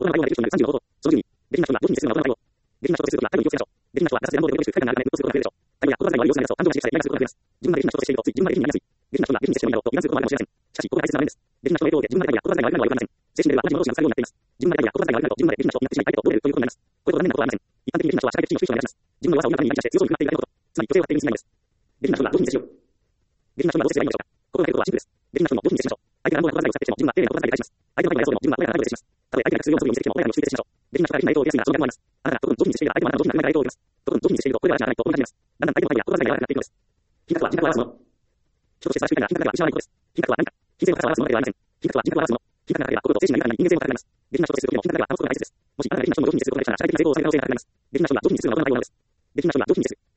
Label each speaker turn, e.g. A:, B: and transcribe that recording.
A: できな人はどういうふうにするのかわからないです。できな人はどういうふうにする